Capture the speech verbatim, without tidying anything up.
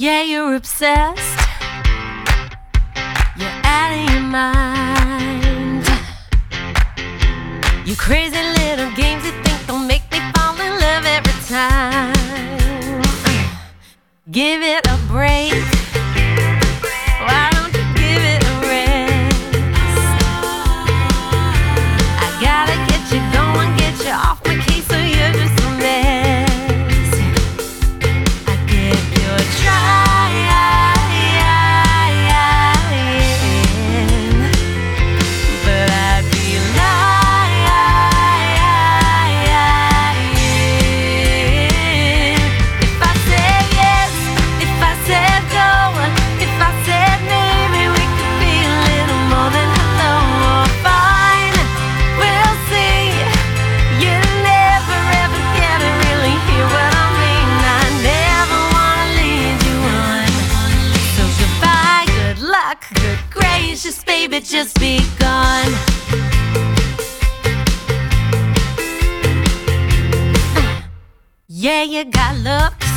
Yeah, you're obsessed. You're out of your mind. You crazy little games you think will make me fall in love every time. Give it a break. Why don't you give it a rest? I gotta get you going, get you off my case, so you're just a mess. I give you a try, but I'd be lying if I said yes, if I said go, if I said maybe we could be a little more than hello or fine. We'll see. You never ever get to really hear what I mean. I never wanna lead you on. So goodbye, good luck, good gracious, baby, just be gone. Yeah, you got looks.